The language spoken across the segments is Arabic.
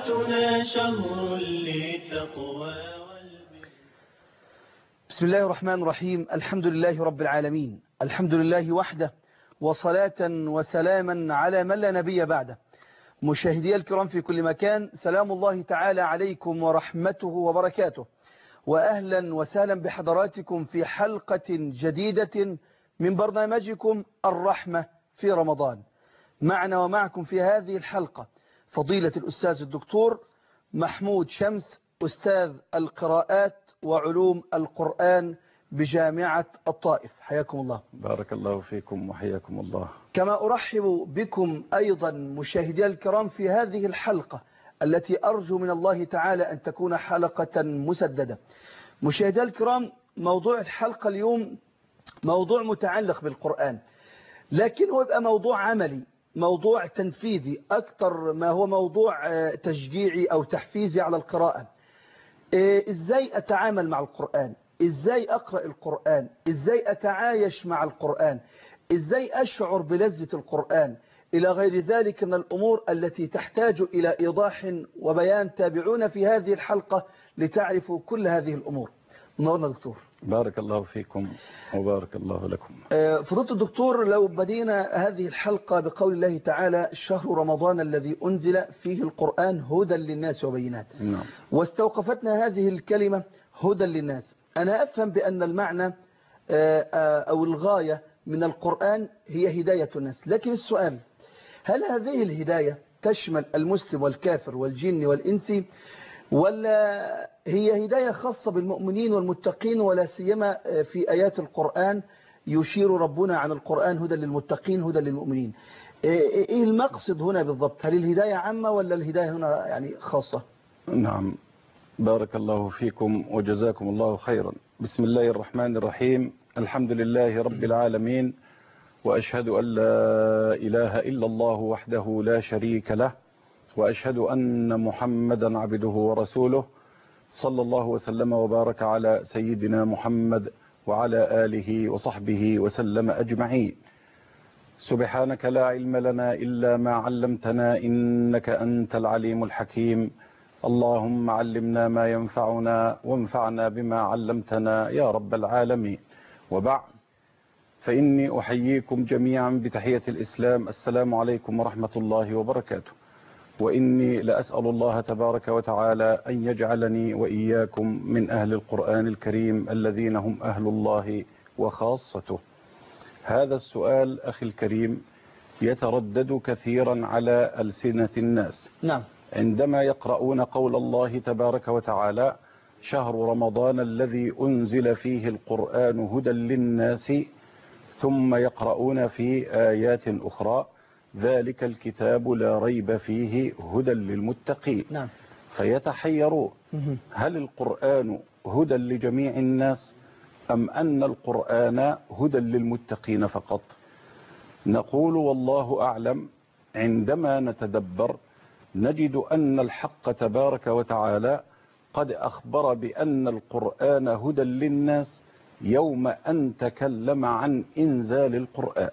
شريعتنا شهر للتقوى. بسم الله الرحمن الرحيم. الحمد لله رب العالمين، الحمد لله وحده، وصلاة وسلاما على من لا نبي بعده. مشاهدي الكرام في كل مكان، سلام الله تعالى عليكم ورحمته وبركاته، وأهلا وسهلا بحضراتكم في حلقة جديدة من برنامجكم الرحمة في رمضان. معنا ومعكم في هذه الحلقة فضيلة الأستاذ الدكتور محمود شمس، أستاذ القراءات وعلوم القرآن بجامعة الطائف. حياكم الله. بارك الله فيكم وحياكم الله. كما أرحب بكم أيضا مشاهدي الكرام في هذه الحلقة التي أرجو من الله تعالى أن تكون حلقة مسددة. مشاهدي الكرام، موضوع الحلقة اليوم موضوع متعلق بالقرآن، لكن هو يبقى موضوع عملي، موضوع تنفيذي أكثر ما هو موضوع تشجيعي أو تحفيزي على القراءة. إزاي أتعامل مع القرآن، إزاي أقرأ القرآن، إزاي أتعايش مع القرآن، إزاي أشعر بلذة القرآن، إلى غير ذلك من الأمور التي تحتاج إلى إيضاح وبيان. تابعونا في هذه الحلقة لتعرفوا كل هذه الأمور. منورنا دكتور. بارك الله فيكم وبارك الله لكم. فضيلة الدكتور، لو بدينا هذه الحلقة بقول الله تعالى: شهر رمضان الذي أنزل فيه القرآن هدى للناس وبينات. نعم. واستوقفتنا هذه الكلمة هدى للناس. أنا أفهم بأن المعنى أو الغاية من القرآن هي هداية الناس، لكن السؤال: هل هذه الهداية تشمل المسلم والكافر والجن والإنس، ولا هي هداية خاصة بالمؤمنين والمتقين؟ ولا سيما في آيات القرآن يشير ربنا عن القرآن هدى للمتقين هدى للمؤمنين. إيه المقصد هنا بالضبط؟ هل الهداية عامة ولا الهداية هنا يعني خاصة؟ نعم، بارك الله فيكم وجزاكم الله خيرا. بسم الله الرحمن الرحيم. الحمد لله رب العالمين، وأشهد أن لا إله إلا الله وحده لا شريك له، وأشهد أن محمدا عبده ورسوله، صلى الله وسلم وبارك على سيدنا محمد وعلى آله وصحبه وسلم أجمعين. سبحانك لا علم لنا إلا ما علمتنا، إنك أنت العليم الحكيم. اللهم علمنا ما ينفعنا وانفعنا بما علمتنا يا رب العالمين. وبعد، فإني أحييكم جميعا بتحية الإسلام: السلام عليكم ورحمة الله وبركاته. وإني لأسأل الله تبارك وتعالى أن يجعلني وإياكم من أهل القرآن الكريم الذين هم أهل الله وخاصته. هذا السؤال أخي الكريم يتردد كثيرا على ألسنة الناس. نعم. عندما يقرؤون قول الله تبارك وتعالى: شهر رمضان الذي أنزل فيه القرآن هدى للناس، ثم يقرؤون في آيات أخرى: ذلك الكتاب لا ريب فيه هدى للمتقين. نعم. فيتحيرون: هل القرآن هدى لجميع الناس، أم أن القرآن هدى للمتقين فقط؟ نقول والله أعلم. عندما نتدبر نجد أن الحق تبارك وتعالى قد أخبر بأن القرآن هدى للناس يوم أن تكلم عن إنزال القرآن.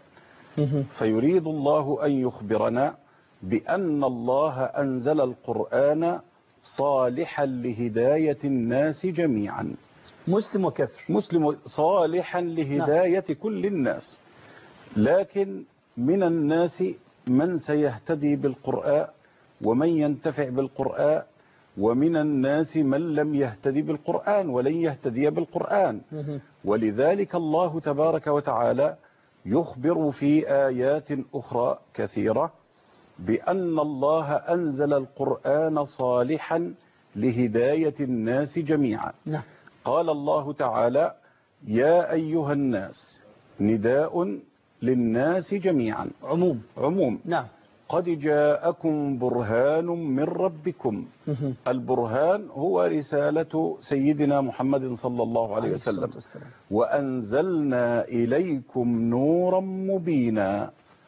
فيريد الله أن يخبرنا بأن الله أنزل القرآن صالحا لهداية الناس جميعا، مسلم وكافر، مسلم، صالحا لهداية كل الناس. لكن من الناس من سيهتدي بالقرآن ومن ينتفع بالقرآن، ومن الناس من لم يهتدي بالقرآن ولن يهتدي بالقرآن. ولذلك الله تبارك وتعالى يخبر في آيات أخرى كثيرة بأن الله أنزل القرآن صالحا لهداية الناس جميعا. نعم. قال الله تعالى: يا أيها الناس، نداء للناس جميعا، عموم. نعم. قد جاءكم برهان من ربكم. البرهان هو رسالة سيدنا محمد صلى الله عليه وسلم. وأنزلنا إليكم نورا مبينا.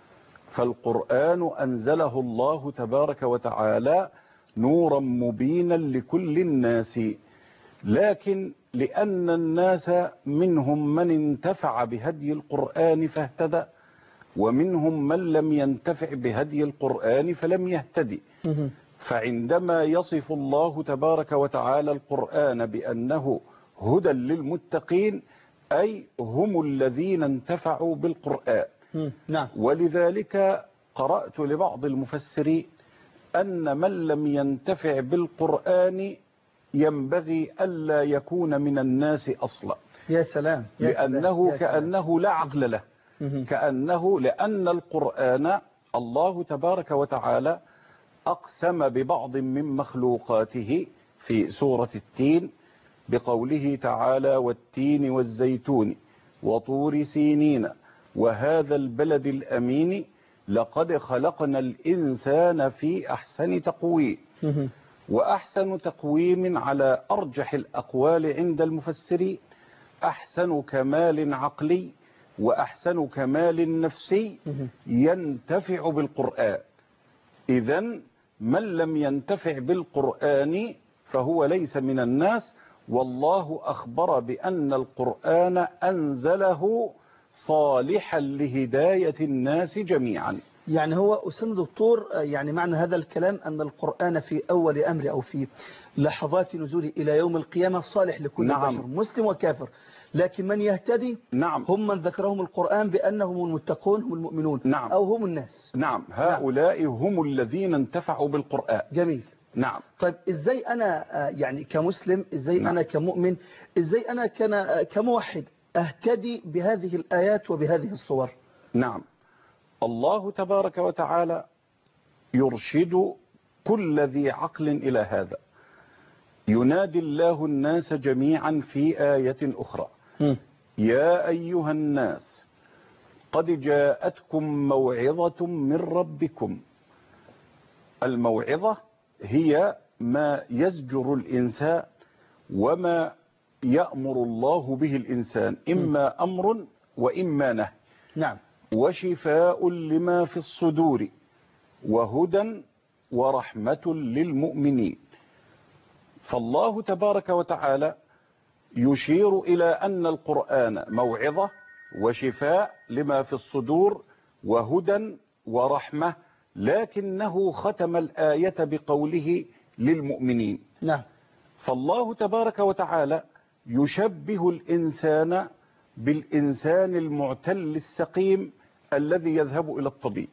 فالقرآن أنزله الله تبارك وتعالى نورا مبينا لكل الناس، لكن لأن الناس منهم من انتفع بهدي القرآن فاهتدى، ومنهم من لم ينتفع بهدي القرآن فلم يهتدي. فعندما يصف الله تبارك وتعالى القرآن بأنه هدى للمتقين أي هم الذين انتفعوا بالقرآن. نعم. ولذلك قرأت لبعض المفسرين أن من لم ينتفع بالقرآن ينبغي ألا يكون من الناس أصلا. يا سلام. يا لأنه سلام. كأنه لا عقل له. لأن القرآن الله تبارك وتعالى أقسم ببعض من مخلوقاته في سورة التين بقوله تعالى: والتين والزيتون وطور سينين وهذا البلد الأمين لقد خلقنا الإنسان في أحسن تقويم. وأحسن تقويم على أرجح الأقوال عند المفسرين أحسن كمال عقلي وأحسن كمال نفسي ينتفع بالقرآن. إذن من لم ينتفع بالقرآن فهو ليس من الناس، والله أخبر بأن القرآن أنزله صالحا لهداية الناس جميعا. يعني هو أستاذ دكتور، يعني معنى هذا الكلام أن القرآن في أول أمر أو في لحظات نزوله إلى يوم القيامة صالح لكل بشر مسلم وكافر، لكن من يهتدي هم من ذكرهم القرآن بأنهم المتقون هم المؤمنون أو هم الناس. هؤلاء هم الذين انتفعوا بالقرآن. جميل. طيب إزاي أنا يعني كمسلم، إزاي أنا كمؤمن، إزاي أنا كموحد أهتدي بهذه الآيات وبهذه الصور؟ الله تبارك وتعالى يرشد كل ذي عقل إلى هذا. ينادي الله الناس جميعا في آية أخرى: يا أيها الناس قد جاءتكم موعظة من ربكم. الموعظة هي ما يزجر الإنسان وما يأمر الله به الإنسان، إما أمر وإما نهي. وشفاء لما في الصدور وهدى ورحمة للمؤمنين. فالله تبارك وتعالى يشير إلى أن القرآن موعظة وشفاء لما في الصدور وهدى ورحمة، لكنه ختم الآية بقوله للمؤمنين. فالله تبارك وتعالى يشبه الإنسان بالإنسان المعتل السقيم الذي يذهب إلى الطبيب.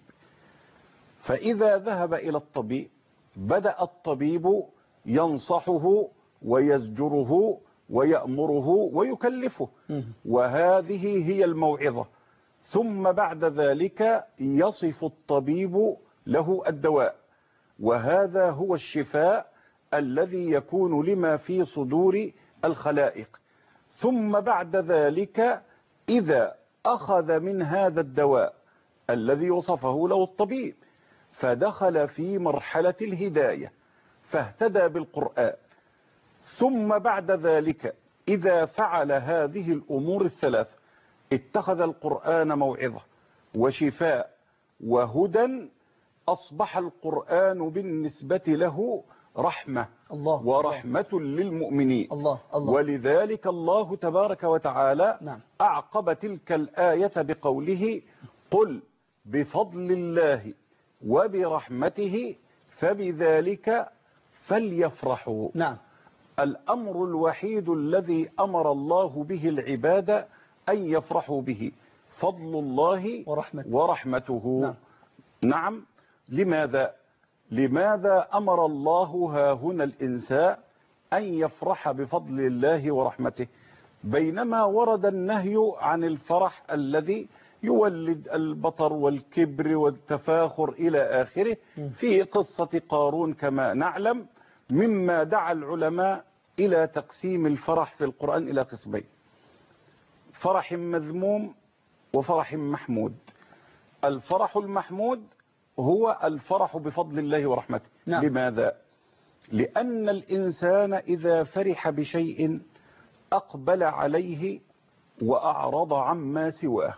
فإذا ذهب إلى الطبيب بدأ الطبيب ينصحه ويزجره ويأمره ويكلفه، وهذه هي الموعظة. ثم بعد ذلك يصف الطبيب له الدواء، وهذا هو الشفاء الذي يكون لما في صدور الخلائق. ثم بعد ذلك إذا أخذ من هذا الدواء الذي وصفه له الطبيب فدخل في مرحلة الهداية فاهتدى بالقرآن، ثم بعد ذلك إذا فعل هذه الأمور الثلاث اتخذ القرآن موعظة وشفاء وهدى، أصبح القرآن بالنسبة له رحمة ورحمة للمؤمنين. ولذلك الله تبارك وتعالى أعقب تلك الآية بقوله: قل بفضل الله وبرحمته فبذلك فليفرحوا. الأمر الوحيد الذي أمر الله به العباد أن يفرحوا به فضل الله ورحمته. لماذا أمر الله هاهنا الإنسان أن يفرح بفضل الله ورحمته، بينما ورد النهي عن الفرح الذي يولد البطر والكبر والتفاخر إلى آخره في قصة قارون كما نعلم، مما دعا العلماء إلى تقسيم الفرح في القرآن إلى قسمين: فرح مذموم وفرح محمود. الفرح المحمود هو الفرح بفضل الله ورحمته. لماذا؟ لأن الإنسان إذا فرح بشيء أقبل عليه وأعرض عما سواه،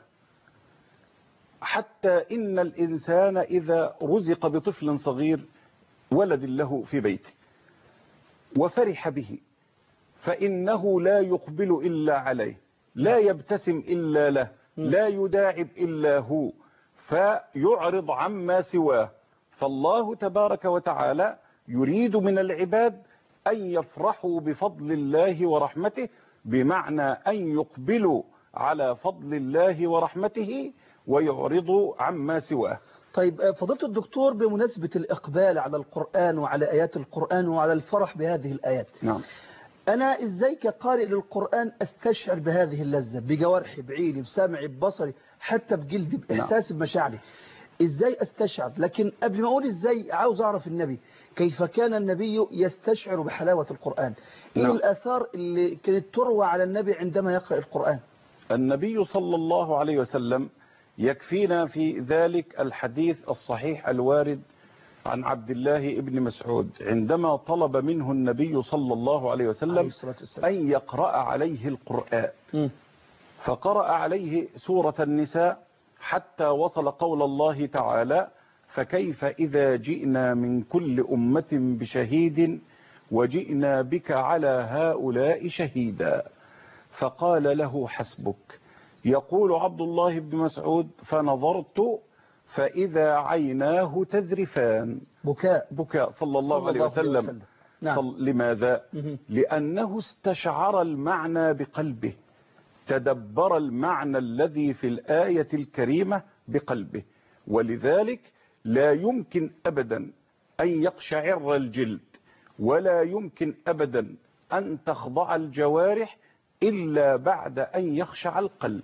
حتى إن الإنسان إذا رزق بطفل صغير ولد له في بيته وفرح به فإنه لا يقبل إلا عليه، لا يبتسم إلا له، لا يداعب إلا هو، فيعرض عما سواه. فالله تبارك وتعالى يريد من العباد أن يفرحوا بفضل الله ورحمته، بمعنى أن يقبلوا على فضل الله ورحمته ويعرضوا عما سواه. طيب فضيلة الدكتور، بمناسبة الإقبال على القرآن وعلى آيات القرآن وعلى الفرح بهذه الآيات، نعم. أنا إزاي كقارئ للقرآن أستشعر بهذه اللذة بجوارحي، بعيني، بسمعي، ببصري، حتى بجلدي، بإحساسي، بمشاعري؟ إزاي أستشعر؟ لكن قبل ما أقول إزاي، عاوز أعرف النبي كيف كان النبي يستشعر بحلاوة القرآن. إيه الآثار اللي كانت تروى على النبي عندما يقرأ القرآن؟ النبي صلى الله عليه وسلم يكفينا في ذلك الحديث الصحيح الوارد عن عبد الله بن مسعود عندما طلب منه النبي صلى الله عليه وسلم أن يقرأ عليه القرآن، فقرأ عليه سورة النساء حتى وصل قول الله تعالى: فكيف إذا جئنا من كل أمة بشهيد وجئنا بك على هؤلاء شهيدا، فقال له: حسبك. يقول عبد الله بن مسعود: فنظرت فإذا عيناه تذرفان، بكاء صلى الله عليه وسلم. نعم. لماذا؟ لأنه استشعر المعنى بقلبه، تدبر المعنى الذي في الآية الكريمة بقلبه، ولذلك لا يمكن أبدا أن يقشعر الجلد، ولا يمكن أبدا أن تخضع الجوارح إلا بعد أن يخشع القلب.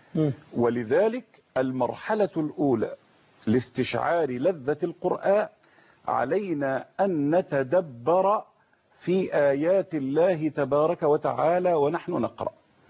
ولذلك المرحلة الأولى لاستشعار لذة القرآن علينا أن نتدبر في آيات الله تبارك وتعالى ونحن نقرأ.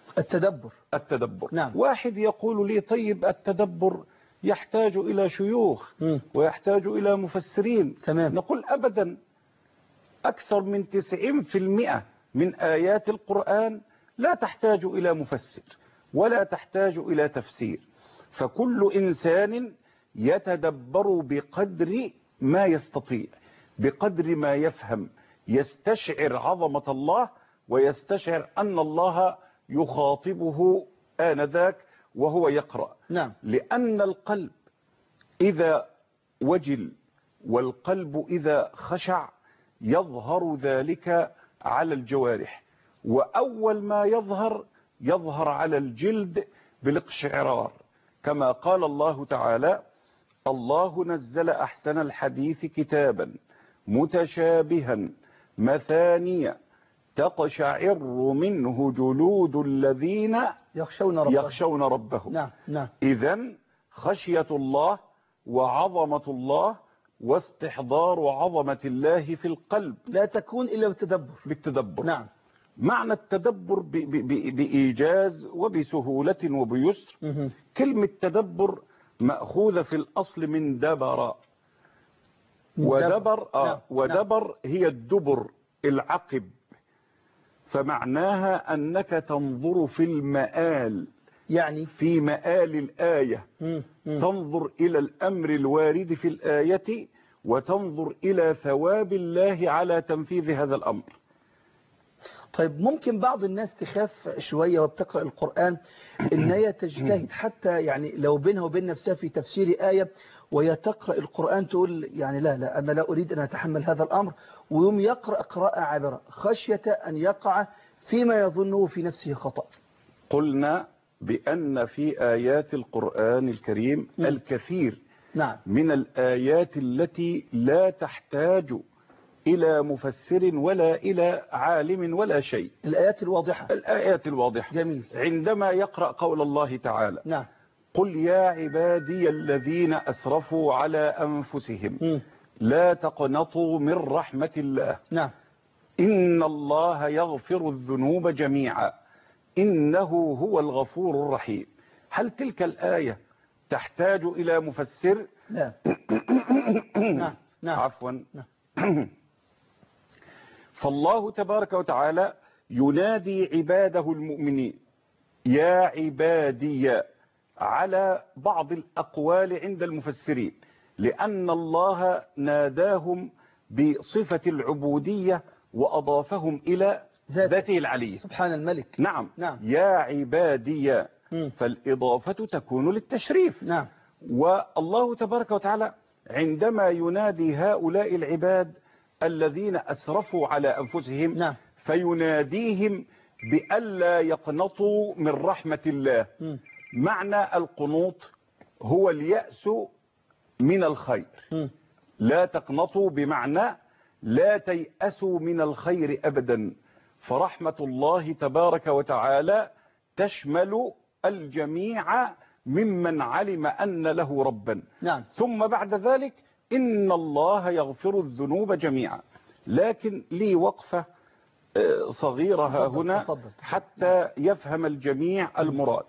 التدبر. نعم. واحد يقول لي: طيب التدبر يحتاج إلى شيوخ ويحتاج إلى مفسرين. تمام. نقول: أبدا، أكثر من 90% من آيات القرآن لا تحتاج إلى مفسر ولا تحتاج إلى تفسير، فكل إنسان يتدبر بقدر ما يستطيع، بقدر ما يفهم، يستشعر عظمة الله ويستشعر أن الله يخاطبه آنذاك وهو يقرأ. نعم. لأن القلب إذا وجل والقلب إذا خشع يظهر ذلك على الجوارح، وأول ما يظهر على الجلد بالاقشعرار، كما قال الله تعالى: الله نزل أحسن الحديث كتابا متشابها مثانية تقشعر منه جلود الذين يخشون ربهم. نعم. نعم. إذن خشية الله وعظمة الله واستحضار عظمة الله في القلب لا تكون إلا بالتدبر. نعم. معنى التدبر بإيجاز وبسهولة وبيسر. كلمة تدبر مأخوذة في الأصل من دبر، ودبر هي الدبر، العقب، فمعناها أنك تنظر في المآل، يعني في مآل الآية، تنظر إلى الأمر الوارد في الآية وتنظر إلى ثواب الله على تنفيذ هذا الأمر. طيب ممكن بعض الناس تخاف شوية وبتقرأ القرآن إن هي تجتهد حتى يعني لو بينها وبين نفسها في تفسير آية وهي تقرأ القرآن تقول يعني لا أنا لا أريد أن أتحمل هذا الأمر، ويوم يقرأ قراءة عابرة خشية أن يقع فيما يظنه في نفسه خطأ. قلنا بأن في آيات القرآن الكريم الكثير نعم. من الآيات التي لا تحتاج إلى مفسر ولا إلى عالم ولا شيء. الآيات الواضحة. جميل. عندما يقرأ قول الله تعالى: نعم. قل يا عبادي الذين أسرفوا على أنفسهم لا تقنطوا من رحمة الله. نعم. إن الله يغفر الذنوب جميعا إنه هو الغفور الرحيم. هل تلك الآية تحتاج إلى مفسر؟ لا. نعم. عفوا. نعم. فالله تبارك وتعالى ينادي عباده المؤمنين: يا عبادي، على بعض الأقوال عند المفسرين، لأن الله ناداهم بصفة العبودية وأضافهم إلى ذاته العلية سبحان الملك. نعم. يا عبادي، فالإضافة تكون للتشريف. نعم. والله تبارك وتعالى عندما ينادي هؤلاء العباد الذين أسرفوا على أنفسهم نعم. فيناديهم بألا يقنطوا من رحمة الله. معنى القنوط هو اليأس من الخير. لا تقنطوا بمعنى لا تيأسوا من الخير أبدا، فرحمة الله تبارك وتعالى تشمل الجميع ممن علم أن له ربا. نعم. ثم بعد ذلك إن الله يغفر الذنوب جميعا. لكن لي وقفة صغيرة ها هنا حتى يفهم الجميع المراد.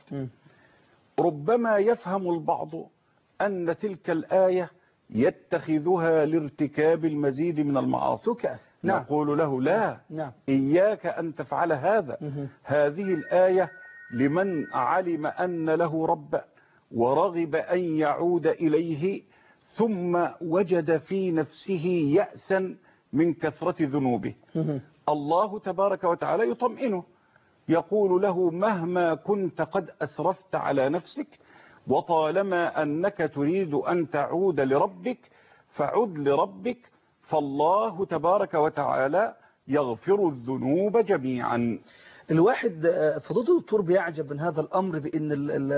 ربما يفهم البعض أن تلك الآية يتخذها لارتكاب المزيد من المعاصي. نعم. نقول له لا. نعم. إياك أن تفعل هذا. هذه الآية لمن علم أن له رب ورغب أن يعود إليه ثم وجد في نفسه يأسا من كثرة ذنوبه. الله تبارك وتعالى يطمئنه، يقول له مهما كنت قد أسرفت على نفسك وطالما أنك تريد أن تعود لربك فعد لربك، فالله تبارك وتعالى يغفر الذنوب جميعا. الواحد فضيلة الدكتور بيعجب من هذا الأمر، بأن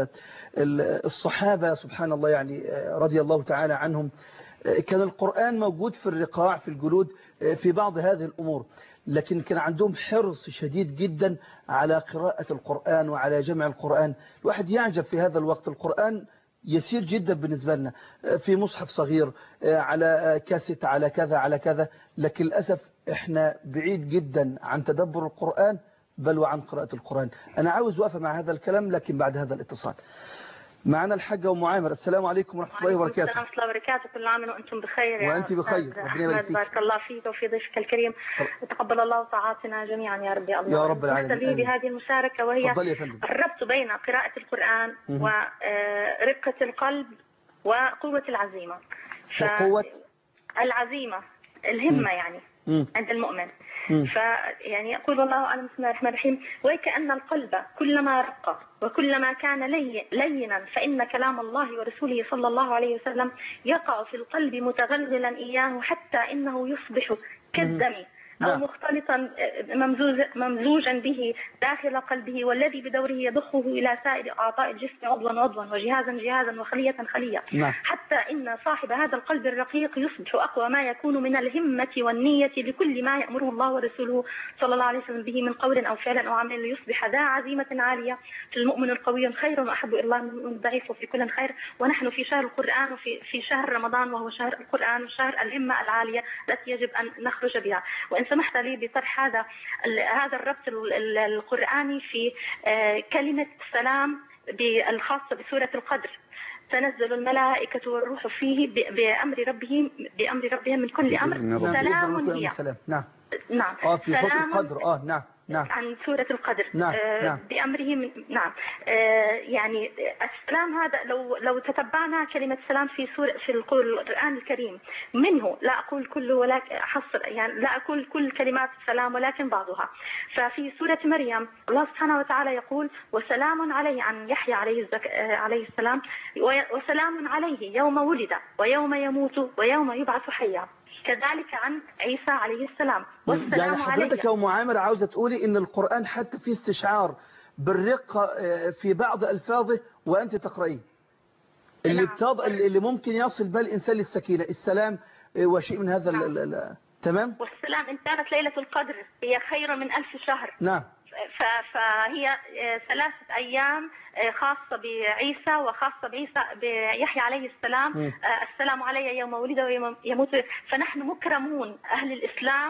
الصحابة سبحان الله يعني رضي الله تعالى عنهم كان القرآن موجود في الرقاع في الجلود في بعض هذه الأمور، لكن كان عندهم حرص شديد جدا على قراءة القرآن وعلى جمع القرآن. الواحد يعجب في هذا الوقت، القرآن يسير جدا بالنسبة لنا في مصحف صغير على كاسيت على كذا على كذا، لكن للأسف احنا بعيد جدا عن تدبر القرآن بل وعن قراءة القرآن. أنا عاوز وقفة مع هذا الكلام لكن بعد هذا الاتصال. معنا الحاجة أم عامر. السلام عليكم ورحمة الله وبركاته. السلام ورحمة الله وبركاته. كل عام وأنتم بخير. وأنت بخير. ربنا يبارك فيك. بارك الله فيك وفي ضيفك الكريم. وتقبل الله طاعاتنا جميعا يا رب يا الله. يا رب العالمين. نستفيد بهذه المشاركة وهي الربط بين قراءة القرآن ورقة القلب وقوة العزيمة. وقوة العزيمة الهمة يعني عند المؤمن. فيعني يقول والله أعلم. بسم الله الرحمن الرحيم. وكأن القلب كلما رق وكلما كان لينا فإن كلام الله ورسوله صلى الله عليه وسلم يقع في القلب متغلغلا إياه حتى إنه يصبح كالدم أو مختلطا ممزوجا به داخل قلبه، والذي بدوره يضخه إلى سائر أعضاء الجسم عضوا عضوا وجهازا وخلية خلية، حتى إن صاحب هذا القلب الرقيق يصبح أقوى ما يكون من الهمة والنية لكل ما يأمره الله ورسوله صلى الله عليه وسلم به من قول أو فعل أو عمل، ليصبح ذا عزيمة عالية. المؤمن القوي خير وأحب إلى الله من الضعيف وفي كل خير. ونحن في شهر القرآن وفي شهر رمضان وهو شهر القرآن وشهر الهمة العالية التي يجب أن نخرج بها. وإن سمحت لي بطرح هذا الربط القرآني في كلمة السلام الخاصة بسورة القدر. تنزل الملائكة والروح فيه بأمر ربهم من كل أمر سلام هي. نعم. في سورة القدر. نعم. عن سورة القدر. نعم. بأمره نعم. يعني السلام هذا لو تتبعنا كلمة سلام في القرآن الكريم منه، لا أقول كله ولكن أحصر يعني لا أقول كل كلمات السلام ولكن بعضها. ففي سورة مريم الله سبحانه وتعالى يقول وسلام عليه عن يحيى عليه السلام وسلام عليه يوم ولد ويوم يموت ويوم يبعث حيا. كذلك عن عيسى عليه السلام والسلام يعني حضرتك يا أم عامر عاوزة تقولي إن القرآن حتى فيه استشعار بالرقة في بعض ألفاظه وأنت تقرأيه اللي ممكن يصل بال الإنسان للسكينة السلام وشيء من هذا تمام. والسلام إن كانت ليلة القدر هي خير من 1000 شهر. نعم. فهي 3 أيام خاصة بعيسى وخاصة بيحيى عليه السلام. السلام علي يوم ولد ويوم يموت. فنحن مكرمون أهل الإسلام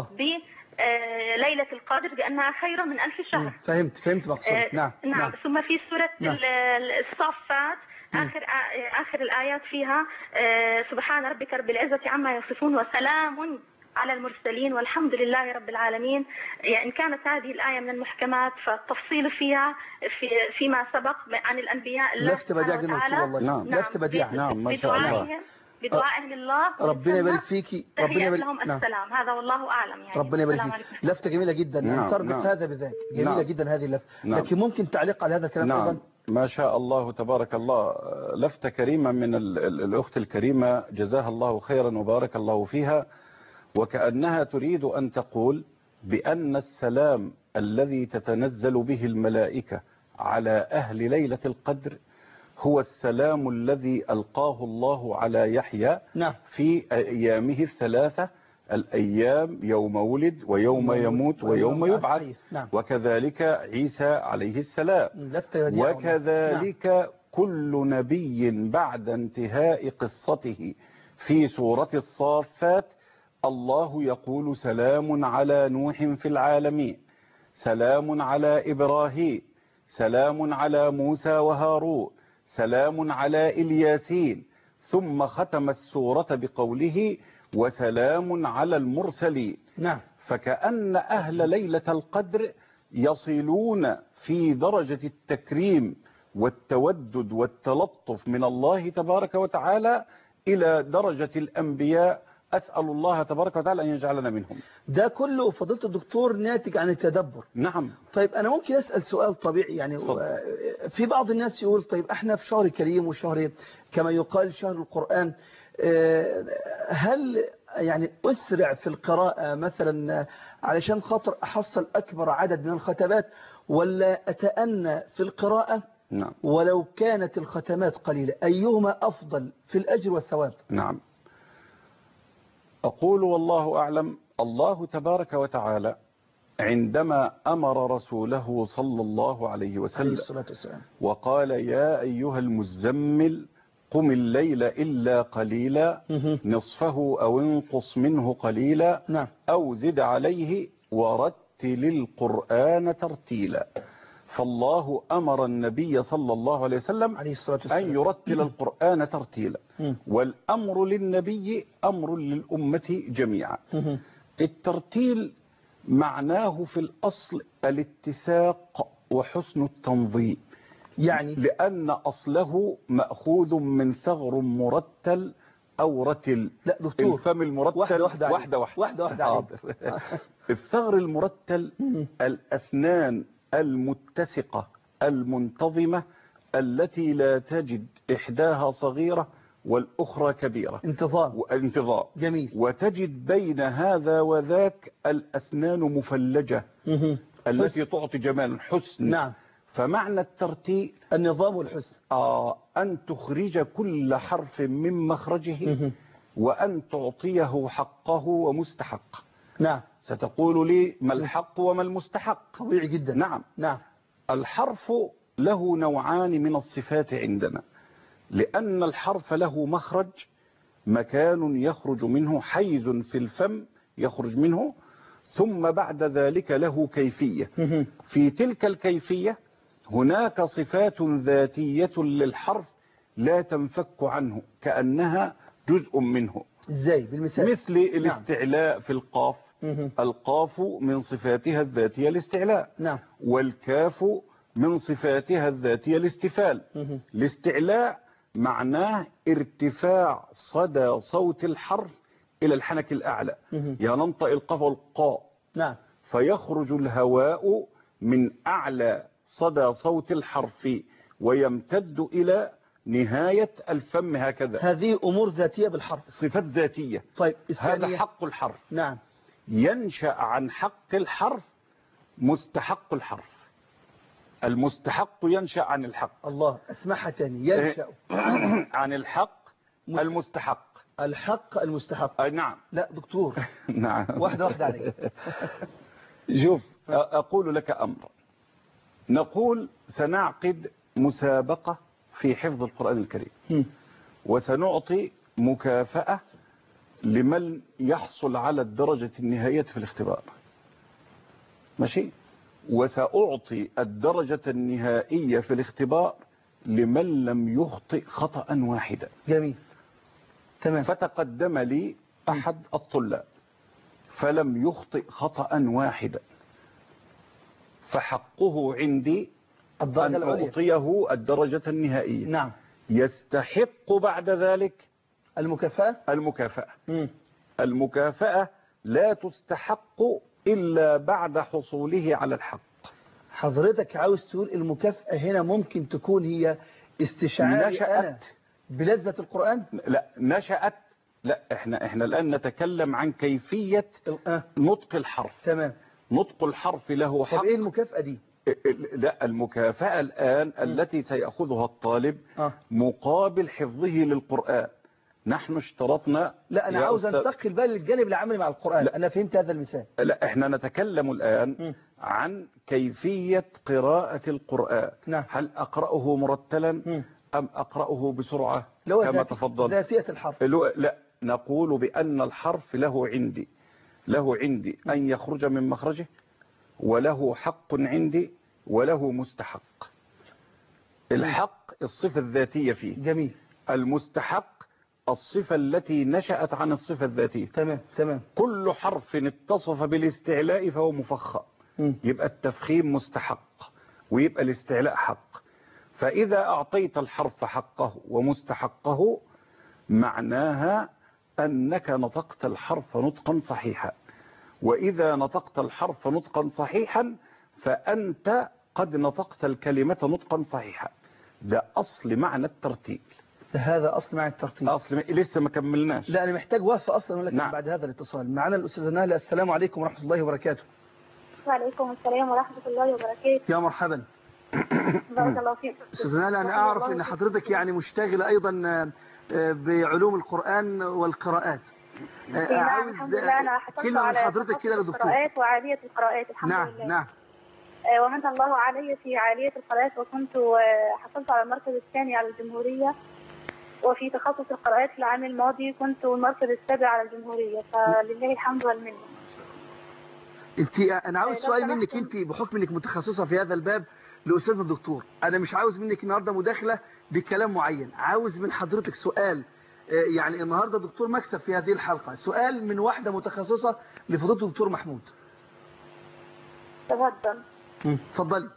بليلة القدر بأنها خير من 1000 شهر. فهمت مقصود. نعم. ثم في سورة الصافات آخر الآيات فيها سبحان ربك رب العزة عما يصفون وسلام على المرسلين والحمد لله رب العالمين. يعني كانت هذه الآية من المحكمات، فالتفصيل فيها فيما سبق عن الأنبياء الله سبحانه وتعالى. نعم. لفت بديع. نعم ما شاء الله. بدعائهم لله ربنا يبارك فيكي. ربنا يبارك لهم السلام. هذا والله أعلم. يعني ربنا يبارك فيك. لفتة جميلة جدا. تربط هذا بذاك جميلة جدا هذه اللفتة. لكن ممكن تعليق على هذا الكلام أيضا؟ ما شاء الله تبارك الله. لفتة كريمة من الأخت الكريمة جزاها الله خيرا وبارك الله فيها. وكأنها تريد أن تقول بأن السلام الذي تتنزل به الملائكة على أهل ليلة القدر هو السلام الذي ألقاه الله على يحيى نعم. في أيامه الثلاثة الأيام يوم ولد ويوم يموت ويوم يبعث. نعم. وكذلك عيسى عليه السلام. وكذلك نعم. كل نبي بعد انتهاء قصته في سورة الصافات الله يقول سلام على نوح في العالمين، سلام على إبراهيم، سلام على موسى وهارون، سلام على إلياسين، ثم ختم السورة بقوله وسلام على المرسلين. نعم. فكأن أهل ليلة القدر يصلون في درجة التكريم والتودد والتلطف من الله تبارك وتعالى إلى درجة الأنبياء. أسأل الله تبارك وتعالى أن يجعلنا منهم. ده كله فضيلة الدكتور ناتج عن التدبر. نعم. طيب أنا ممكن أسأل سؤال طبيعي يعني في بعض الناس يقول طيب احنا في شهر كريم وشهر كما يقال شهر القرآن، هل يعني أسرع في القراءة مثلا علشان خاطر أحصل أكبر عدد من الختمات، ولا أتأنى في القراءة؟ نعم. ولو كانت الختمات قليلة أيهما أفضل في الأجر والثواب؟ نعم. أقول والله أعلم. الله تبارك وتعالى عندما أمر رسوله صلى الله عليه وسلم وقال يا أيها المزمل قم الليل إلا قليلا نصفه أو انقص منه قليلا نعم. أو زد عليه ورتل القرآن ترتيلا. فالله أمر النبي صلى الله عليه وسلم أن يرتل القرآن ترتيلا، والأمر للنبي أمر للأمة جميعا. الترتيل معناه في الأصل الاتساق وحسن التنظيم، يعني لأن أصله مأخوذ من ثغر مرتل أو رتل. لا دكتور، الفم المرتل واحدة. الثغر المرتل الأسنان المتسقة المنتظمة التي لا تجد إحداها صغيرة والأخرى كبيرة. انتظام. جميل. وتجد بين هذا وذاك الأسنان مفلجة التي تعطي جمال حسن. نعم. فمعنى الترتيل النظام والحسن. أن تخرج كل حرف من مخرجه وأن تعطيه حقه ومستحقه. نعم. ستقول لي ما الحق وما المستحق؟ طبيعي جدا. نعم. الحرف له نوعان من الصفات عندنا، لأن الحرف له مخرج، مكان يخرج منه، حيز في الفم يخرج منه، ثم بعد ذلك له كيفية. في تلك الكيفية هناك صفات ذاتية للحرف لا تنفك عنه، كأنها جزء منه. ازاي؟ بالمثال. مثل الاستعلاء في القاف. القاف من صفاتها الذاتية الاستعلاء. نعم. والكاف من صفاتها الذاتية الاستفال. الاستعلاء معناه ارتفاع صدى صوت الحرف إلى الحنك الأعلى. ينطق القاف والقاء. نعم. فيخرج الهواء من أعلى صدى صوت الحرف ويمتد إلى نهاية الفم هكذا. هذه أمور ذاتية بالحرف، صفات ذاتية. طيب هذا حق الحرف. نعم. ينشأ عن حق الحرف مستحق الحرف. المستحق ينشأ عن الحق. الله، اسمعها تاني. ينشأ عن الحق المستحق. الحق المستحق. نعم. لا دكتور. نعم. واحدة عليك. شوف، أقول لك أمر. نقول سنعقد مسابقة في حفظ القرآن الكريم، وسنعطي مكافأة لمن يحصل على الدرجة النهائية في الاختبار. ماشي؟ وسأعطي الدرجة النهائية في الاختبار لمن لم يخطئ خطأ واحدا. جميل. تمام. فتقدم لي أحد الطلاب فلم يخطئ خطأ واحدا، فحقه عندي أن أعطيه الدرجة النهائية. نعم. يستحق بعد ذلك المكافأة. المكافأة لا تستحق إلا بعد حصوله على الحق. حضرتك عاوز تقول المكافأة هنا ممكن تكون هي استشعار أنا بلذة القرآن؟ لا، نشأت لا احنا الآن نتكلم عن كيفية نطق الحرف. تمام. نطق الحرف له حق. طب ايه المكافأة دي؟ لا، المكافأة الآن التي سيأخذها الطالب مقابل حفظه للقرآن. نحن اشترطنا. لا أنا عاوز أنتقل بقى للجانب العملي مع القرآن. لا. أنا فهمت هذا المثال. لا احنا نتكلم الآن عن كيفية قراءة القرآن. نعم. هل أقرأه مرتلا أم أقرأه بسرعة كما تفضل؟ ذاتية الحرف. لا، نقول بأن الحرف له عندي أن يخرج من مخرجه، وله حق عندي، وله مستحق. الحق الصفة الذاتية فيه. جميل. المستحق الصفة التي نشأت عن الصفة الذاتية. تمام. كل حرف اتصف بالاستعلاء فهو مفخم. يبقى التفخيم مستحق ويبقى الاستعلاء حق. فإذا أعطيت الحرف حقه ومستحقه معناها أنك نطقت الحرف نطقا صحيحا، وإذا نطقت الحرف نطقا صحيحا فأنت قد نطقت الكلمة نطقا صحيحا. ده أصل معنى الترتيل. هذا أصل معنى الترتيل. لسه ما كملناش. لا أنا محتاج وقفة أصلا، ولكن نعم. بعد هذا الاتصال معنا الأستاذة نهلة. السلام عليكم ورحمة الله وبركاته. وعليكم السلام ورحمة الله وبركاته. يا مرحبا. بارك الله فيك. أستاذة نهلة، أنا أعرف أن حضرتك يعني مشتغلة أيضا بعلوم القرآن والقراءات. عاوز كلمة من حضرتك كده للدكتور. القراءات وعالية القراءات الحمد لله. نعم. ومن الله علي في عالية القراءات، وكنت حصلت على المركز الثاني على الجمهورية، وفي تخصص القراءات في العام الماضي كنت المركز السابع على الجمهورية، فلله الحمد والمنة. أنا عاوز سؤال منك، أنت بحكم أنك متخصصة في هذا الباب لأستاذنا الدكتور. أنا مش عاوز منك النهاردة مداخلة بكلام معين، عاوز من حضرتك سؤال. يعني النهاردة دكتور مكسب في هذه الحلقة، سؤال من واحدة متخصصة لفضيلة الدكتور محمود. تفضلي.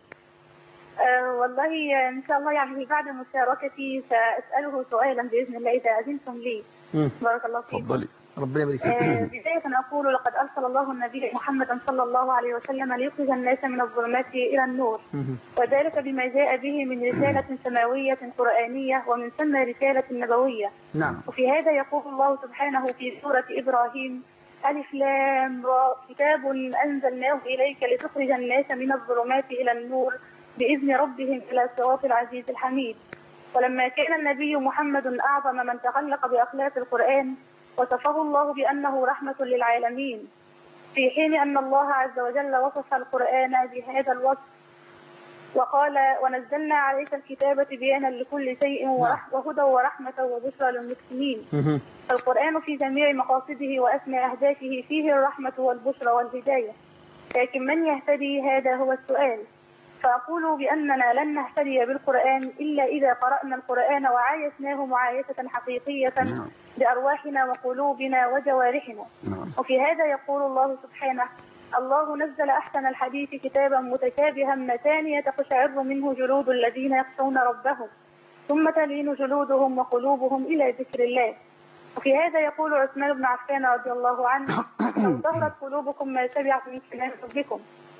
والله إن شاء الله يعني بعد مشاركتي سأسأله سؤالا بإذن الله إذا أذنتم لي. بارك الله فيك. تفضلي. ربنا يبارك فيك. بداية أقول لقد أرسل الله النبي محمدا صلى الله عليه وسلم ليخرج الناس من الظلمات إلى النور، وذلك بما جاء به من رسالة سماوية قرآنية ومن ثم رسالة نبوية. نعم. وفي هذا يقول الله سبحانه في سورة إبراهيم: ألف لام را كتاب أنزلناه إليك لتخرج الناس من الظلمات إلى النور بإذن ربهم إلى صراط العزيز الحميد. ولما كان النبي محمد أعظم من تخلق بأخلاق القرآن وصفه الله بأنه رحمة للعالمين، في حين أن الله عز وجل وصف القرآن بهذا الوصف وقال: ونزلنا عليك الكتاب بيانا لكل شيء وهدى ورحمة وبشرى للمسلمين. القرآن في جميع مقاصده وأسمى أهدافه فيه الرحمة والبشرى والهداية، لكن من يهتدي؟ هذا هو السؤال. فأقول بأننا لن نهتدي بالقرآن إلا إذا قرأنا القرآن وعايشناه معايشة حقيقية بأرواحنا وقلوبنا وجوارحنا. وفي هذا يقول الله سبحانه: الله نزل أحسن الحديث كتابا متشابها مثانية تقشعر منه جلود الذين يخشون ربهم ثم تلين جلودهم وقلوبهم إلى ذكر الله. وفي هذا يقول عثمان بن عفان رضي الله عنه: لو ظهرت قلوبكم ما شبعت من كلام ربكم.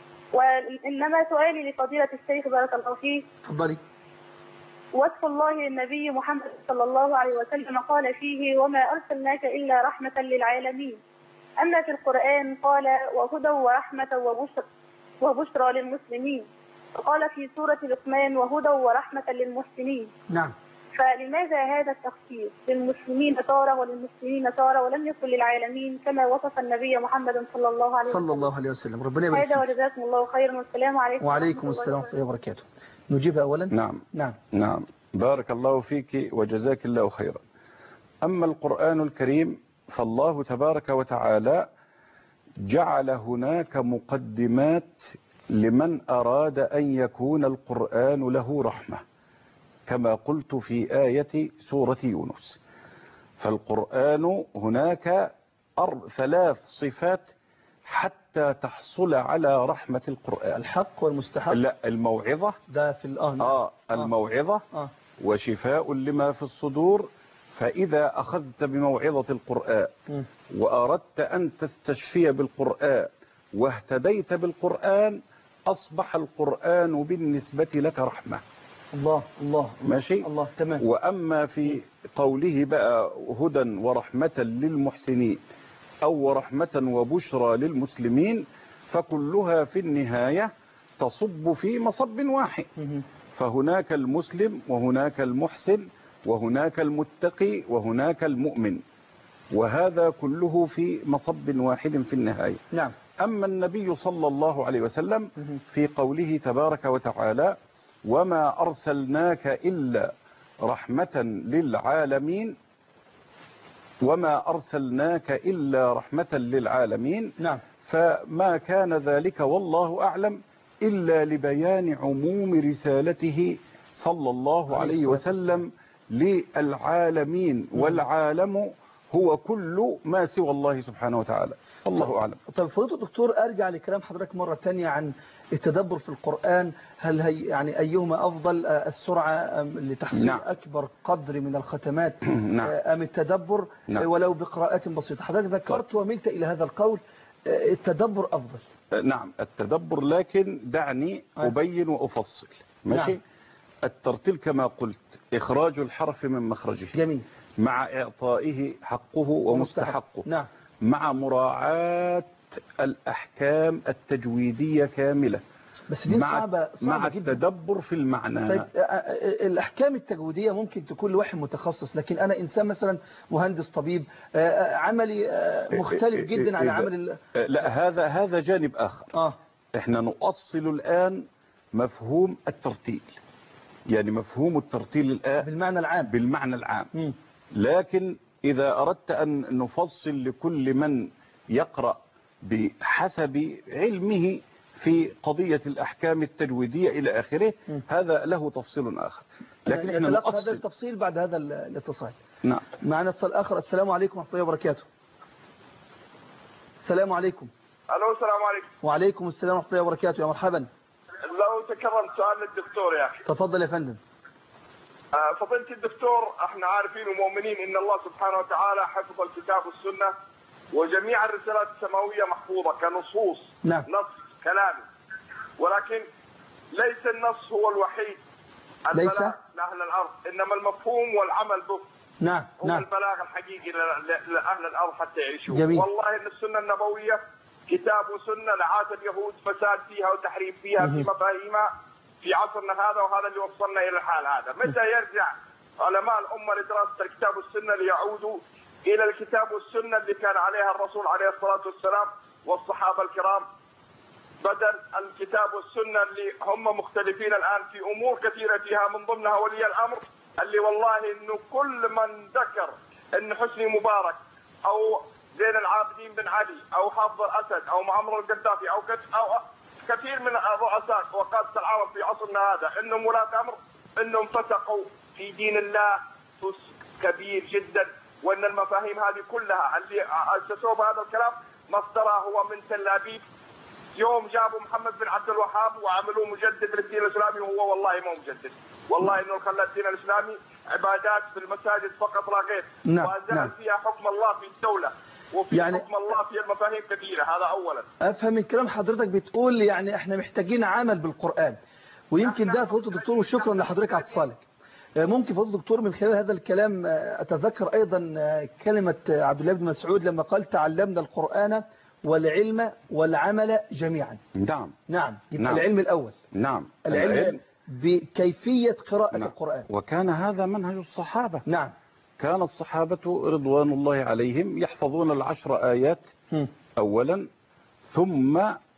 وإنما سؤالي لفضيلة الشيخ بارك الله فيه، تفضلي. وصف الله للنبي محمد صلى الله عليه وسلم قال فيه: وما أرسلناك إلا رحمة للعالمين. أما في القرآن قال: وهدى ورحمة وبشرى للمسلمين. وقال في سورة لقمان: وهدى ورحمة للمحسنين. نعم. فلماذا هذا التخصيص للمسلمين تارة وللمسلمين تارة ولم يكن للعالمين كما وصف النبي محمد صلى الله عليه وسلم؟ ربنا يبارك فيك. هذا وجزاكم الله خيرا، والسلام عليكم. وعليكم السلام ورحمة الله وبركاته. نجيب أولا. نعم. بارك الله فيك وجزاك الله خيرا. أما القرآن الكريم فالله تبارك وتعالى جعل هناك مقدمات لمن أراد أن يكون القرآن له رحمة، كما قلت في آية سورة يونس. فالقرآن هناك 3 صفات حتى تحصل على رحمة القرآن: الحق والمستحق. لا، الموعظة. ده في الموعظة وشفاء لما في الصدور. فإذا أخذت بموعظة القرآن وأردت أن تستشفي بالقرآن واهتديت بالقرآن أصبح القرآن بالنسبة لك رحمة. الله الله ماشي. الله تمام. وأما في قوله بقى هدى ورحمة للمحسنين أو ورحمة وبشرى للمسلمين فكلها في النهاية تصب في مصب واحد. فهناك المسلم وهناك المحسن وهناك المتقي وهناك المؤمن، وهذا كله في مصب واحد في النهاية. نعم. أما النبي صلى الله عليه وسلم في قوله تبارك وتعالى وما أرسلناك إلا رحمة للعالمين وما أرسلناك إلا رحمة للعالمين. نعم. فما كان ذلك والله أعلم إلا لبيان عموم رسالته صلى الله عليه وسلم للعالمين، والعالم هو كل ما سوى الله سبحانه وتعالى. الله أعلم. طب فضيلة الدكتور أرجع لكلام حضرتك مرة تانية عن التدبر في القرآن. هل هي يعني أيهما أفضل، السرعة لتحصيل نعم. أكبر قدر من الختمات نعم. أم التدبر نعم. ولو بقراءات بسيطة؟ حضرتك ذكرت وملت إلى هذا القول، التدبر أفضل. نعم التدبر، لكن دعني أبين وأفصل. ماشي. نعم. الترتيل كما قلت إخراج الحرف من مخرجه. جميل. مع إعطائه حقه ومستحقه. نعم. مع مراعاة الأحكام التجويدية كاملة. بس دي صعبة مع جدا. التدبر في المعنى. طيب الأحكام التجويدية ممكن تكون لواحد متخصص، لكن أنا إنسان مثلا مهندس طبيب، عملي مختلف جدا عن عمل لا، هذا جانب آخر. احنا نؤصل الآن مفهوم الترتيل، يعني مفهوم الترتيل الآن بالمعنى العام. لكن إذا أردت أن نفصل لكل من يقرأ بحسب علمه في قضية الأحكام التجويدية إلى آخره، هذا له تفصيل آخر. لكن احنا نؤصل هذا التفصيل بعد هذا الاتصال. نعم. معنا اتصال آخر. السلام عليكم ورحمة الله وبركاته. السلام عليكم. الو السلام عليكم. وعليكم السلام ورحمة الله وبركاته. يا مرحبا. لو تكرم سؤال للدكتور يا أخي. تفضل يا فندم. فضيلة الدكتور، احنا عارفين ومؤمنين ان الله سبحانه وتعالى حفظ الكتاب والسنة وجميع الرسالات السماوية محفوظة كنصوص. نعم. نص كلامي، ولكن ليس النص هو الوحيد ليس لأهل الأرض، إنما المفهوم والعمل به. نعم. هو نعم. البلاغ الحقيقي لأهل الأرض حتى يعيشوا. جميل. والله إن السنة النبوية كتاب وسنة لعات اليهود فساد فيها وتحريف فيها في مفاهيمها في عصرنا هذا، وهذا اللي وصلنا إلى الحال هذا. متى يرجع علماء الأمة لدراسة الكتاب والسنة ليعودوا إلى الكتاب والسنة اللي كان عليها الرسول عليه الصلاة والسلام والصحابة الكرام، بدل الكتاب والسنة اللي هم مختلفين الآن في أمور كثيرة فيها، من ضمنها ولي الأمر اللي والله إنه كل من ذكر إن حسني مبارك أو زين العابدين بن علي أو حافظ الأسد أو معمر القذافي أو كثير من الرؤساء وقادة العرب في عصرنا هذا إنهم ولاة أمر، إنهم فسقوا في دين الله فسق كبير جدا، وإن المفاهيم هذه كلها اللي أسسوه بهذا الكلام مصدرها هو من تل أبيب. يوم جابوا محمد بن عبد الوهاب وعملوه مجدد للدين الإسلامي، وهو والله ما مجدد، والله إنه خلى الدين الإسلامي عبادات في المساجد فقط لا غير. نعم. وأنزل فيها حكم الله في الدولة وفي يعني حكم الله في المفاهيم كثيرة. هذا أولا. أفهم من كلام حضرتك بتقول يعني احنا محتاجين عمل بالقرآن، ويمكن ده فضيلة الدكتور، وشكرا لحضرتك على اتصالك. ممكن فضيلة الدكتور من خلال هذا الكلام أتذكر أيضا كلمة عبد الله بن مسعود لما قال تعلمنا القرآن والعلم والعمل جميعا. نعم. نعم. يبقى نعم. العلم الأول. نعم. العلم بكيفية قراءة نعم. القرآن. وكان هذا منهج الصحابة. نعم. كان الصحابة رضوان الله عليهم يحفظون 10 آيات أولا، ثم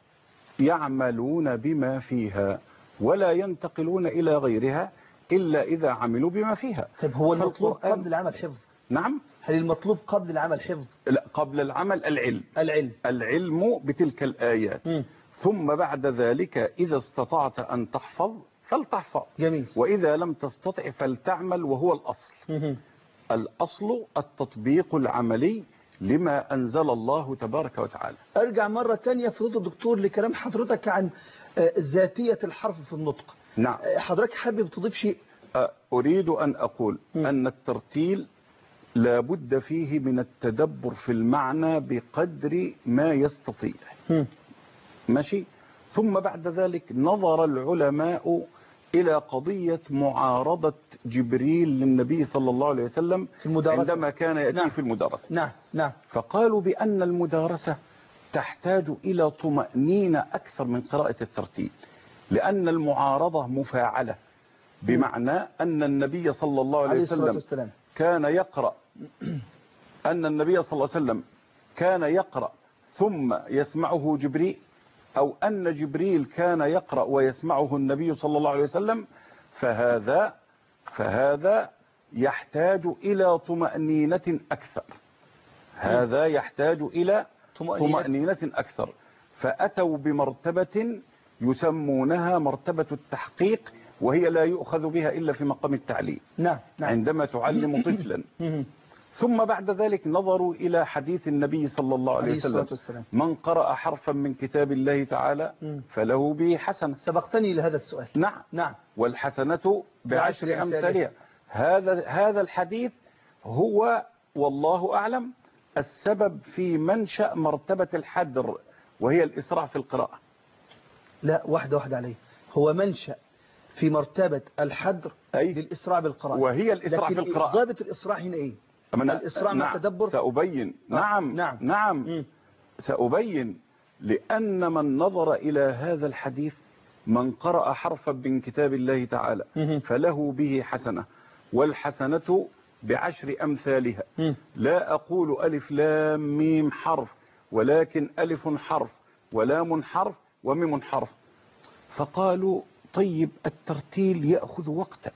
يعملون بما فيها ولا ينتقلون إلى غيرها إلا إذا عملوا بما فيها. طيب هو المطلوب قبل العمل حفظ؟ نعم. هل المطلوب قبل العمل حفظ؟ لا، قبل العمل العلم بتلك الآيات. ثم بعد ذلك إذا استطعت أن تحفظ فلتحفظ. جميل. وإذا لم تستطع فلتعمل، وهو الأصل. الأصل التطبيق العملي لما أنزل الله تبارك وتعالى. أرجع مرة تانية فضيلة الدكتور لكلام حضرتك عن ذاتية الحرف في النطق. نعم. حضرتك حابب تضيف شيء؟ أريد أن أقول أن الترتيل لا بد فيه من التدبر في المعنى بقدر ما يستطيع. ماشي. ثم بعد ذلك نظر العلماء إلى قضية معارضة جبريل للنبي صلى الله عليه وسلم في المدارسة. عندما كان يأتي نعم. في المدارسة. نعم نعم. فقالوا بأن المدارسة تحتاج إلى طمأنينة أكثر من قراءة الترتيل، لأن المعارضة مفاعلة، بمعنى أن النبي صلى الله عليه وسلم كان يقرأ كان يقرأ ثم يسمعه جبريل، أو أن جبريل كان يقرأ ويسمعه النبي صلى الله عليه وسلم، فهذا يحتاج إلى طمأنينة أكثر. هذا يحتاج إلى طمأنينة أكثر، فأتوا بمرتبة يسمونها مرتبة التحقيق، وهي لا يؤخذ بها إلا في مقام التعليم. نعم. عندما تعلم طفلا. ثم بعد ذلك نظروا إلى حديث النبي صلى الله عليه وسلم: من قرأ حرفا من كتاب الله تعالى فله به حسنة. سبقتني لهذا السؤال. نعم. والحسنة بعشر أمثالها. هذا الحديث هو والله أعلم السبب في منشأ مرتبة الحدر، وهي الإسراع في القراءة. لا، واحدة عليه. هو منشأ في مرتبة الحدر للإسراع بالقراءة، وهي الإسراع في القراءة. ضابط الإسراع هنا إيه؟ الإسراع مع التدبر. سأبين. نعم. سأبين. لأن من نظر إلى هذا الحديث: من قرأ حرفا من كتاب الله تعالى فله به حسنة، والحسنة بعشر أمثالها. لا أقول ألف لام ميم حرف، ولكن ألف حرف ولام حرف وميم حرف. فقالوا: طيب الترتيل يأخذ وقتا،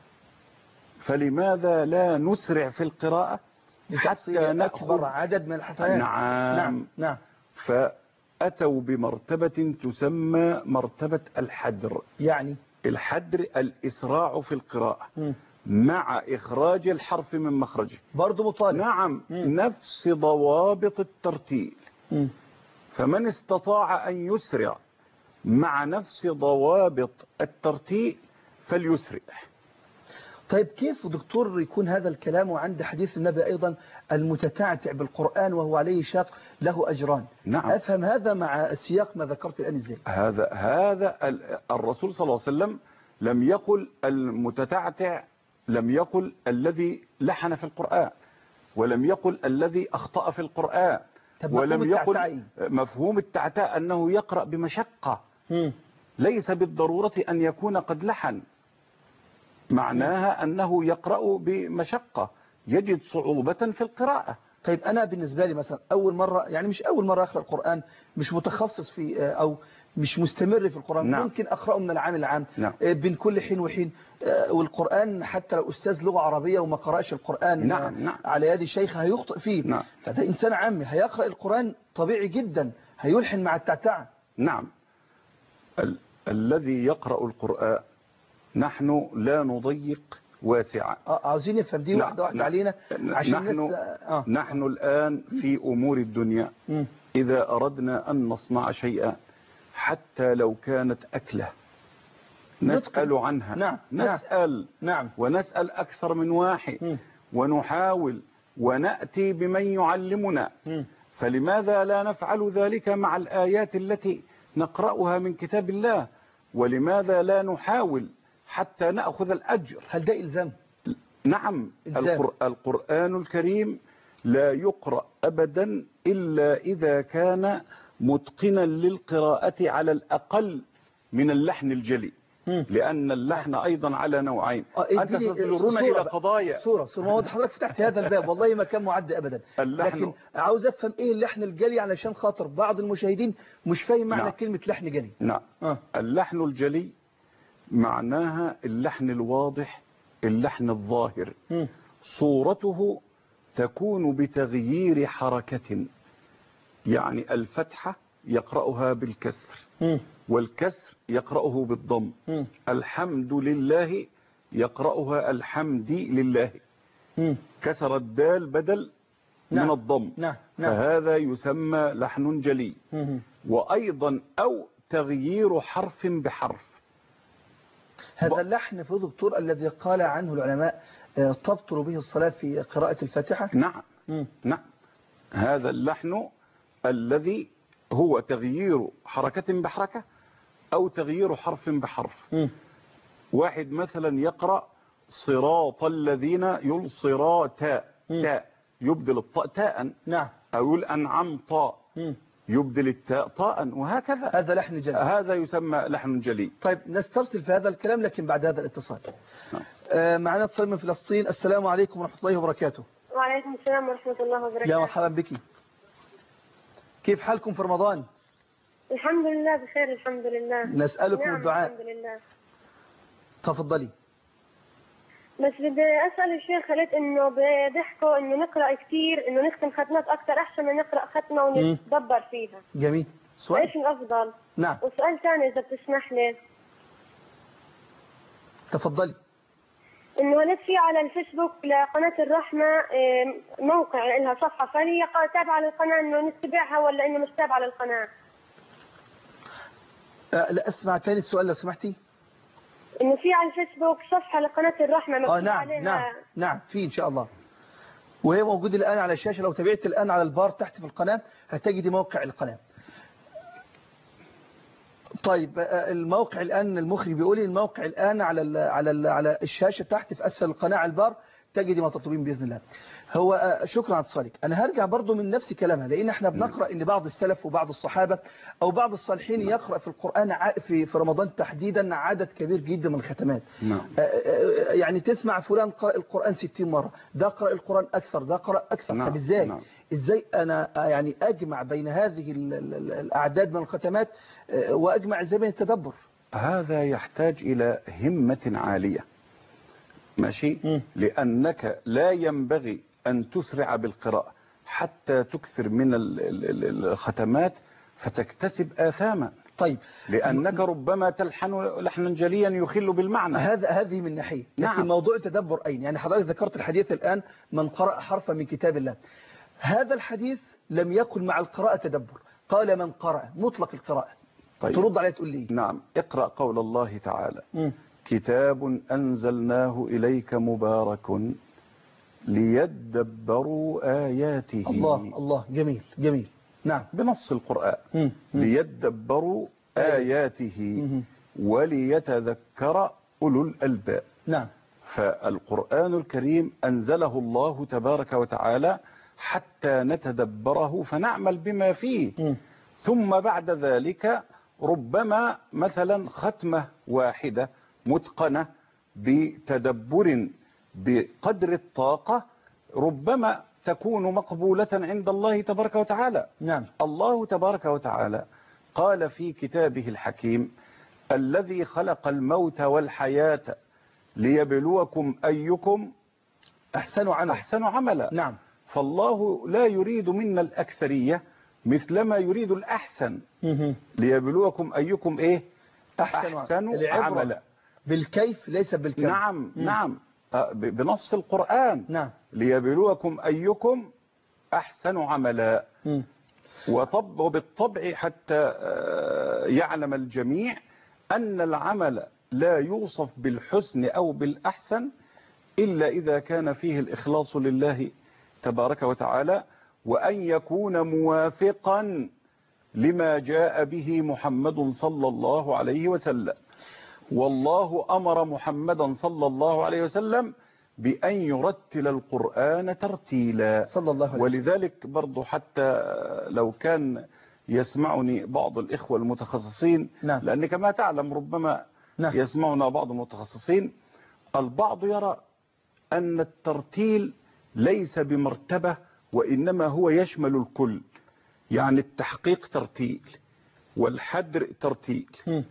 فلماذا لا نسرع في القراءة حتى نكبر عدد من الحرفات؟ نعم. فأتوا بمرتبة تسمى مرتبة الحدر. يعني الحدر الإسراع في القراءة مع إخراج الحرف من مخرجه. برضو مطالب. نعم. نفس ضوابط الترتيل. فمن استطاع أن يسرع مع نفس ضوابط الترتيل فليسرع. طيب كيف دكتور يكون هذا الكلام وعند حديث النبي أيضا: المتتعتع بالقرآن وهو عليه شاق له أجران؟ نعم. أفهم هذا مع سياق ما ذكرت الآن إزاي؟ هذا الرسول صلى الله عليه وسلم لم يقل المتتعتع، لم يقل الذي لحن في القرآن، ولم يقل الذي أخطأ في القرآن، ولم يقل مفهوم التعتاء أنه يقرأ بمشقة. ليس بالضرورة أن يكون قد لحن، معناها أنه يقرأ بمشقة، يجد صعوبة في القراءة. طيب أنا بالنسبة لي مثلا أول مرة، يعني مش أول مرة أقرأ القرآن، مش متخصص في أو مش مستمر في القرآن. نعم. ممكن أقرأه من العام العام. نعم. بين كل حين وحين. والقرآن حتى لو أستاذ لغة عربية وما قرأش القرآن نعم. على يد شيخ هيخطئ فيه. نعم. فده إنسان عامي هيقرأ القرآن طبيعي جدا، هيلحن مع التعتعة. نعم. الذي يقرأ القرآن نحن لا نضيق واسعا. عاوزين نفهم دي واحدة علينا عشان نحن الآن في أمور الدنيا إذا أردنا أن نصنع شيئا حتى لو كانت أكلة نسأل عنها. نعم. نسأل. نعم. ونسأل أكثر من واحد ونحاول ونأتي بمن يعلمنا. فلماذا لا نفعل ذلك مع الآيات التي نقرأها من كتاب الله؟ ولماذا لا نحاول حتى نأخذ الأجر؟ هل ده إلزام؟ نعم. القرآن الكريم لا يقرأ أبدا إلا إذا كان متقنا للقراءة على الأقل من اللحن الجلي، لأن اللحن أيضا على نوعين. أنت تجرون إلى قضايا صورة ما هو حضرتك فتحت هذا الباب، والله ما كان معد أبدا. لكن عاوز أفهم إيه اللحن الجلي علشان خاطر بعض المشاهدين مش فاهم معنى كلمة لحن جلي. نعم. اللحن الجلي معناها اللحن الواضح، اللحن الظاهر. صورته تكون بتغيير حركة، يعني الفتحة يقرأها بالكسر، والكسر يقرأه بالضم. الحمد لله يقرأها الحمد لله، كسر الدال بدل من الضم. فهذا يسمى لحن جلي. وأيضا أو تغيير حرف بحرف. هذا اللحن في دكتور الذي قال عنه العلماء تبطل به الصلاة في قراءة الفاتحة. نعم. هذا اللحن الذي هو تغيير حركة بحركة أو تغيير حرف بحرف. واحد مثلا يقرأ صراط الذين تاء يبدل الطاء تاء. نعم. أو يقول أنعم طاء يبدل التاء طاء، وهكذا. هذا لحن جلي. هذا يسمى لحن جلي. طيب نسترسل في هذا الكلام لكن بعد هذا الاتصال. معنا اتصال من فلسطين. السلام عليكم ورحمة الله وبركاته. وعليكم السلام ورحمة الله وبركاته. يا مرحبا بك. كيف حالكم في رمضان؟ الحمد لله بخير الحمد لله. نسألكم نعم الدعاء. الحمد لله. تفضلي. بس بدي أسأل الشيخ، قلت إنه بيحكوا إنه نقرأ كثير، إنه نختم ختمات أكثر أحسن من نقرأ ختمة ونتدبر فيها. جميل. سؤال. إيش الأفضل؟ نعم. وسؤال ثاني إذا بتسمح لي. تفضلي. إنه هلت في على الفيسبوك لقناة الرحمة موقع لها صفحة، فهي تابعة للقناة إنه نتبعها ولا إنه مش تابعة للقناة؟ لا أسمع ثاني السؤال لو سمحتي. إنه في على الفيسبوك صفحة لقناة الرحمة مكتوب نعم عليها. نعم في إن شاء الله، وهي موجودة الآن على الشاشة. لو تابعت الآن على البار تحت في القناة هتجد موقع القناة. طيب الموقع الآن المخرج بيقول لي الموقع الآن على الشاشة تحت في أسفل القناة على البار تجد ما تطلبين بإذن الله. هو شكرا على اتصالك. أنا هرجع برضو من نفس كلامها، لأن احنا بنقرأ إن بعض السلف وبعض الصحابة أو بعض الصالحين يقرأ في القرآن في رمضان تحديدا عدد كبير جدا من الختمات. يعني تسمع فلان قرأ القرآن 60 مرة، ده قرأ القرآن أكثر، ده قرأ أكثر. طب إزاي أنا يعني أجمع بين هذه الأعداد من الختمات وأجمع إزاي بين التدبر؟ هذا يحتاج إلى همة عالية، ماشي. لأنك لا ينبغي أن تسرع بالقراءة حتى تكثر من الختمات فتكتسب آثاما. طيب لأنك ربما تلحن لحنا جليا يخل بالمعنى. هذه من ناحية. لكن موضوع التدبر أين؟ يعني حضرتك ذكرت الحديث الآن من قرأ حرفا من كتاب الله. هذا الحديث لم يقل مع القراءة تدبر، قال من قرأ مطلق القراءة. طيب. ترد عليه تقول لي نعم. اقرأ قول الله تعالى كتاب أنزلناه إليك مبارك ليدبروا آياته. الله جميل جميل. نعم. بنص القرآن ليدبروا آياته وليتذكر أولو الألباب. نعم. فالقرآن الكريم أنزله الله تبارك وتعالى حتى نتدبره فنعمل بما فيه. ثم بعد ذلك ربما مثلا ختمة واحدة متقنة بتدبر بقدر الطاقة ربما تكون مقبولة عند الله تبارك وتعالى. نعم. الله تبارك وتعالى قال في كتابه الحكيم الذي خلق الموت والحياة ليبلوكم أيكم أحسن عملا. نعم. فالله لا يريد منا الأكثرية مثلما يريد الأحسن. ليبلوكم أيكم إيه أحسن عملا. بالكيف ليس بالكيف. نعم. نعم. بنص القرآن. نعم. ليبلوكم أيكم أحسن عملا. وبالطبع حتى يعلم الجميع أن العمل لا يوصف بالحسن أو بالأحسن إلا إذا كان فيه الإخلاص لله تبارك وتعالى وأن يكون موافقا لما جاء به محمد صلى الله عليه وسلم. والله أمر محمدا صلى الله عليه وسلم بأن يرتل القرآن ترتيلا صلى الله عليه وسلم. ولذلك برضو حتى لو كان يسمعني بعض الإخوة المتخصصين. نعم. لأن كما تعلم ربما نعم. يسمعنا بعض المتخصصين. البعض يرى أن الترتيل ليس بمرتبة وإنما هو يشمل الكل. يعني التحقيق ترتيل والحدر ترتيل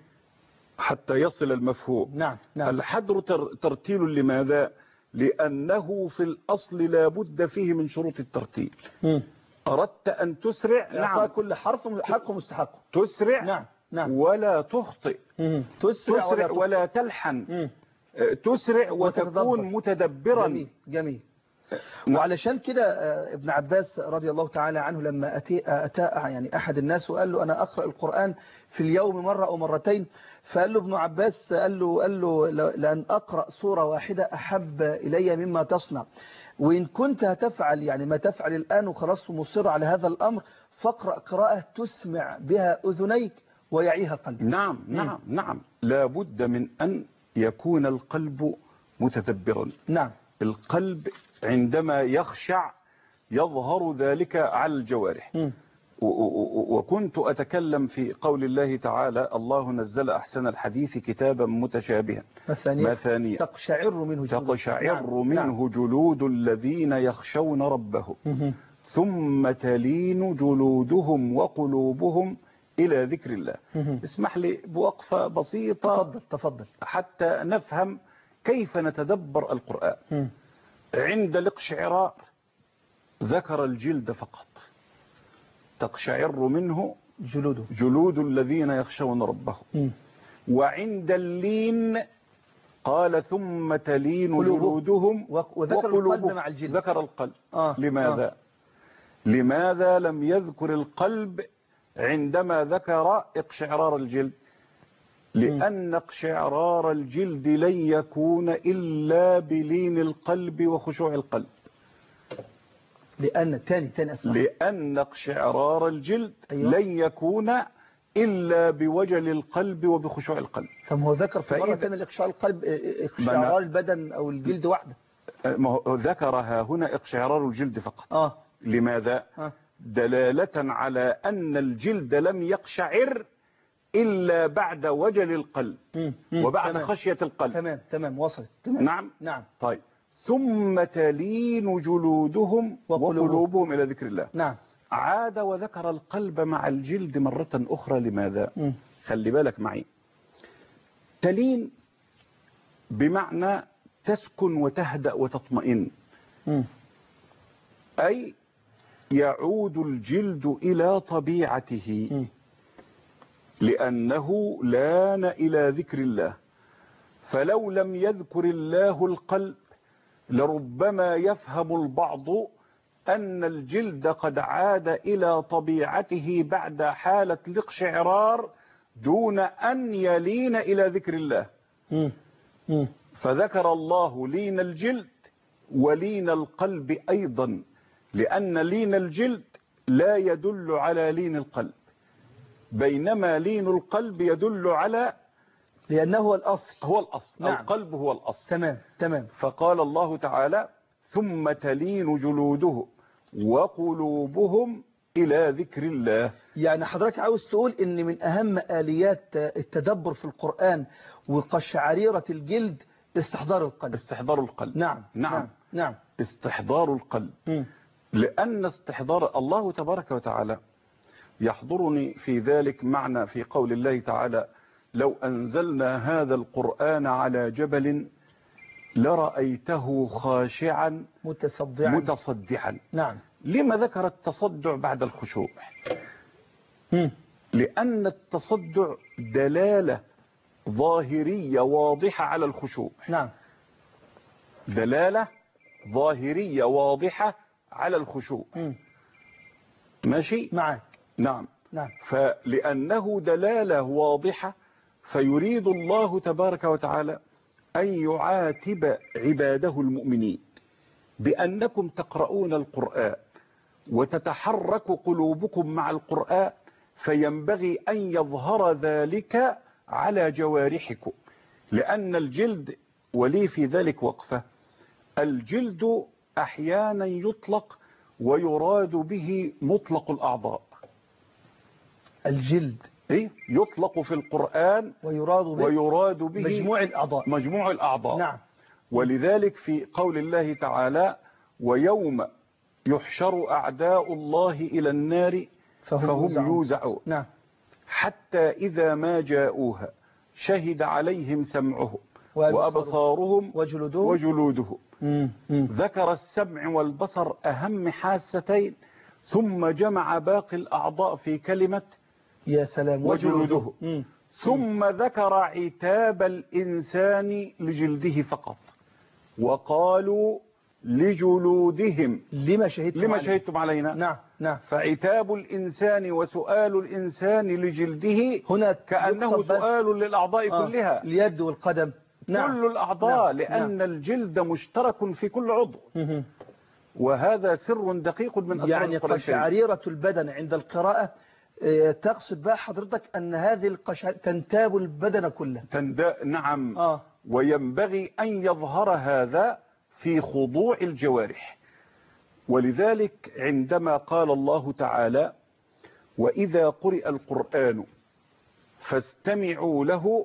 حتى يصل المفهوم. نعم. نعم. الحدر ترتيل لماذا؟ لأنه في الأصل لا بد فيه من شروط الترتيل. أردت أن تسرع. نعم. كل حرف حق مستحق. تسرع. نعم. نعم. ولا تخطئ. تسرع ولا تلحن. تسرع وتكون متدبرا. جميل جميل. وعلشان كده ابن عباس رضي الله تعالى عنه لما أتى يعني أحد الناس وقال له أنا أقرأ القرآن في اليوم مرة أو مرتين، فقال له ابن عباس قال له لأن أقرأ سورة واحدة أحب إلي مما تصنع، وإن كنت هتفعل يعني ما تفعل الآن وخلاص مصر على هذا الأمر فاقرأ قراءة تسمع بها أذنيك ويعيها قلبك. نعم. نعم. نعم. لا بد من أن يكون القلب متدبرا. نعم. القلب عندما يخشع يظهر ذلك على الجوارح. وكنت أتكلم في قول الله تعالى: الله نزل أحسن الحديث كتابا متشابها مثانية تقشعر منه جلود الذين يخشون ربهم ثم تلين جلودهم وقلوبهم إلى ذكر الله. اسمح لي بوقفة بسيطة. تفضل. حتى نفهم كيف نتدبر القرآن. عند الاقشعرار ذكر الجلد فقط، تقشعر منه جلود الذين يخشون ربهم. وعند اللين قال ثم تلين جلودهم وذكر القلب مع الجلد. ذكر القلب. لماذا؟ لماذا لم يذكر القلب عندما ذكر اقشعرار الجلد؟ لأن اقشعرار الجلد لن يكون إلا بلين القلب وخشوع القلب. لأن اقشعرار الجلد لن يكون إلا بوجل القلب وبخشوع القلب. فهو ذكر في مرة ثانية اقشعرار البدن أو الجلد وحده. ذكرها هنا اقشعرار الجلد فقط. لماذا؟ دلالة على أن الجلد لم يقشعر إلا بعد وجل القلب وبعد خشية القلب. تمام وصلت. نعم. طيب ثم تلين جلودهم وقلوبهم إلى ذكر الله. نعم. عاد وذكر القلب مع الجلد مرة أخرى. لماذا؟ خلي بالك معي. تلين بمعنى تسكن وتهدأ وتطمئن. أي يعود الجلد إلى طبيعته لأنه لان إلى ذكر الله. فلو لم يذكر الله القلب لربما يفهم البعض أن الجلد قد عاد إلى طبيعته بعد حالة الاقشعرار دون أن يلين إلى ذكر الله. فذكر الله لين الجلد ولين القلب أيضا، لأن لين الجلد لا يدل على لين القلب، بينما لين القلب يدل على لأنه هو الأصل. نعم. القلب هو الأصل. تمام. فقال الله تعالى ثم تلين جلوده وقلوبهم إلى ذكر الله. يعني حضرتك عاوز تقول إن من أهم آليات التدبر في القرآن وقشعريرة الجلد استحضار القلب. نعم. استحضار القلب. لأن استحضار الله تبارك وتعالى يحضرني في ذلك معنى في قول الله تعالى: لو أنزلنا هذا القرآن على جبل لرأيته خاشعا متصدعا. نعم. لما ذكر التصدع بعد الخشوع؟ لأن التصدع دلالة ظاهرية واضحة على الخشوع. نعم. دلالة ظاهرية واضحة على الخشوع. ماشي معك. نعم. فلأنه دلالة واضحة فيريد الله تبارك وتعالى أن يعاتب عباده المؤمنين بأنكم تقرؤون القرآن وتتحرك قلوبكم مع القرآن، فينبغي أن يظهر ذلك على جوارحكم. لأن الجلد، ولي في ذلك وقفة، الجلد أحيانا يطلق ويراد به مطلق الأعضاء. الجلد يطلق في القرآن ويراد به مجموع الأعضاء. نعم. ولذلك في قول الله تعالى: ويوم يحشر أعداء الله إلى النار فهم يوزعون. نعم. حتى إذا ما جاءوها شهد عليهم سمعهم وأبصارهم وجلودهم. ذكر السمع والبصر أهم حاستين، ثم جمع باقي الأعضاء في كلمة يا سلام وجلوده. ثم ذكر عتاب الإنسان لجلده فقط، وقالوا لجلودهم لما شهدتم علينا. نعم. فعتاب الإنسان وسؤال الإنسان لجلده هنا كأنه سؤال للأعضاء كلها، اليد والقدم. كل الأعضاء. لأن الجلد مشترك في كل عضو. وهذا سر دقيق من أسرار يعني قشعريرة البدن عند القراءة تقصد بقى حضرتك أن هذه القشعريرة تنتاب البدن كله. نعم. وينبغي أن يظهر هذا في خضوع الجوارح. ولذلك عندما قال الله تعالى وإذا قرئ القرآن فاستمعوا له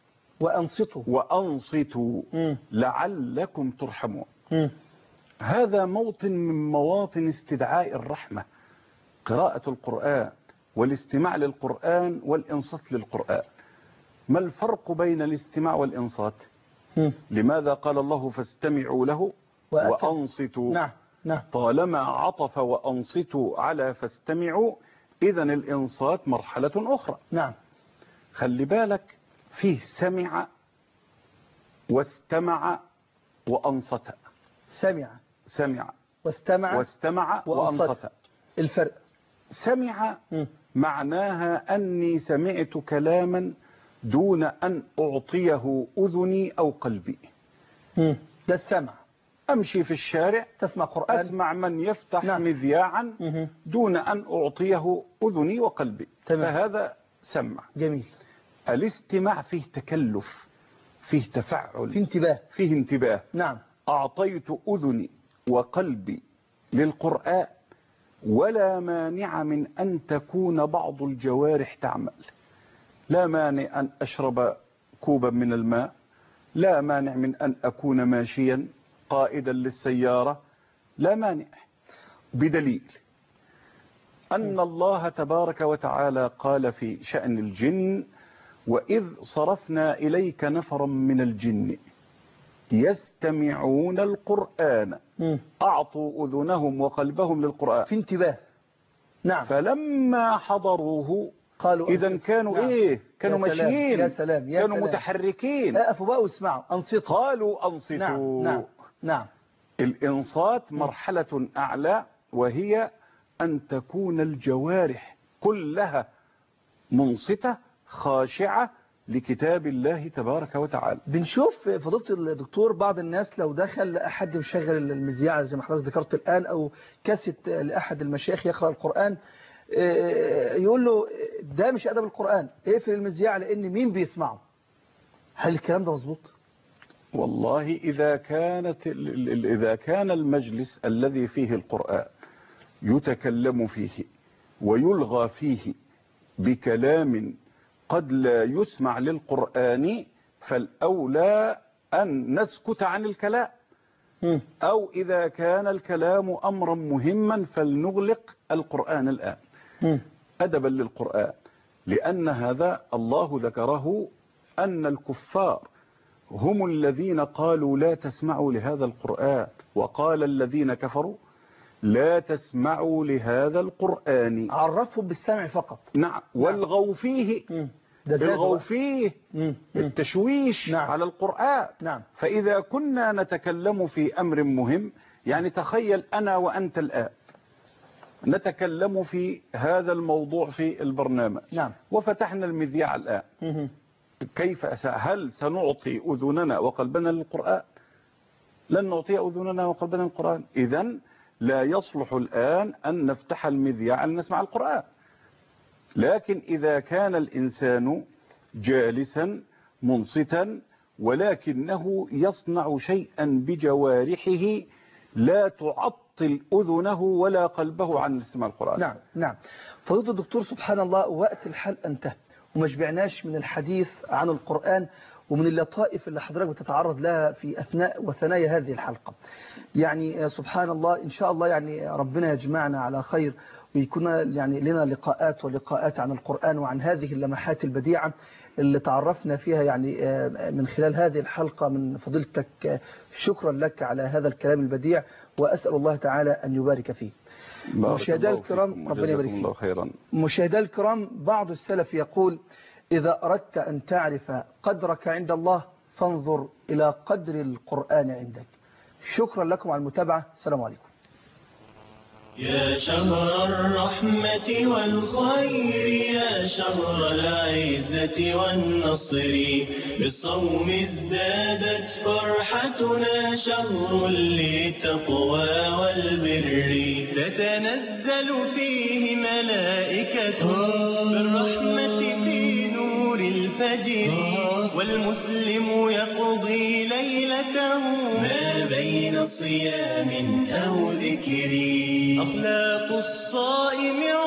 وأنصتوا لعلكم ترحمون. هذا موطن من مواطن استدعاء الرحمة، قراءة القرآن والاستماع للقرآن والإنصات للقرآن. ما الفرق بين الاستماع والإنصات؟ لماذا قال الله فاستمعوا له وأنصتوا؟ نعم. طالما عطف وأنصتوا على فاستمعوا، إذن الإنصات مرحلة أخرى. نعم. خلي بالك، فيه سمع واستمع وأنصت. سمع واستمع وأنصت. الفرق سمع معناها أني سمعت كلاما دون أن أعطيه أذني أو قلبي. ده السمع. أمشي في الشارع تسمع قرآن، أسمع من يفتح مذياعا دون أن أعطيه أذني وقلبي. فهذا سمع. جميل. الاستماع فيه تكلف، فيه تفعل، فيه انتباه. نعم. أعطيت أذني وقلبي للقرآن، ولا مانع من أن تكون بعض الجوارح تعمل. لا مانع أن أشرب كوبا من الماء، لا مانع من أن أكون ماشيا قائدا للسيارة، لا مانع، بدليل أن الله تبارك وتعالى قال في شأن الجن وإذ صرفنا إليك نفرا من الجن يستمعون القرآن أعطوا أذنهم وقلبهم للقرآن، في انتباه. نعم. فلما حضروه قالوا إذن كانوا إيه؟ كانوا ماشيين. يا سلام. كانوا متحركين. أقفوا بقى واسمعوا. أنصتوا. قالوا أنصتوا. نعم. الإنصات مرحلة أعلى، وهي أن تكون الجوارح كلها منصتة خاشعة لكتاب الله تبارك وتعالى. بنشوف فضيلة الدكتور بعض الناس لو دخل أحد يشغل المذياع زي ما حضرتك ذكرت الآن، أو كاسيت لأحد المشايخ يقرأ القرآن، يقول له ده مش أدب القرآن، اقفل المذياع لأن مين بيسمعه. هل الكلام ده مظبوط؟ والله إذا كان المجلس الذي فيه القرآن يتكلم فيه ويلغى فيه بكلام قد لا يسمع للقرآن، فالأولى أن نسكت عن الكلام، أو إذا كان الكلام أمرا مهما فلنغلق القرآن الآن أدبا للقرآن. لأن هذا الله ذكره أن الكفار هم الذين قالوا لا تسمعوا لهذا القرآن، وقال الذين كفروا لا تسمعوا لهذا القرآن. عرفهم بالسمع فقط. نعم. والغوا فيه، الغوا فيه التشويش على القرآن. نعم. فإذا كنا نتكلم في أمر مهم، يعني تخيل أنا وأنت الآن نتكلم في هذا الموضوع في البرنامج. نعم. وفتحنا المذياع الآن، هل سنعطي أذننا وقلبنا للقرآن؟ لن نعطي أذننا وقلبنا للقرآن. إذن لا يصلح الآن أن نفتح المذياع أن نسمع القرآن. لكن إذا كان الإنسان جالسا منصتا ولكنه يصنع شيئا بجوارحه لا تعطل أذنه ولا قلبه عن استماع القرآن. نعم. فضيلة الدكتور، سبحان الله، وقت الحلقة انتهى وما شبعناش من الحديث عن القرآن ومن اللطائف اللي حضرتك بتتعرض لها في أثناء وثنايا هذه الحلقة. يعني سبحان الله، إن شاء الله يعني ربنا يجمعنا على خير، ويكون يعني لنا لقاءات ولقاءات عن القرآن وعن هذه اللمحات البديعة اللي تعرفنا فيها يعني من خلال هذه الحلقة من فضيلتك. شكرا لك على هذا الكلام البديع، وأسأل الله تعالى أن يبارك فيه. مشاهدينا الكرام، ربنا يبارك فيك. مشاهدينا الكرام، بعض السلف يقول إذا أردت أن تعرف قدرك عند الله فانظر إلى قدر القرآن عندك. شكرا لكم على المتابعة. السلام عليكم. يا شهر الرحمة والخير، يا شهر العزة والنصر، بالصوم ازدادت فرحتنا، شهر للتقوى والبر، تتنزل فيه ملائكة بالرحمة في نور الفجر، والمسلم يقضي ليلته ما بين صيام أو ذكر. أخلاق الصائم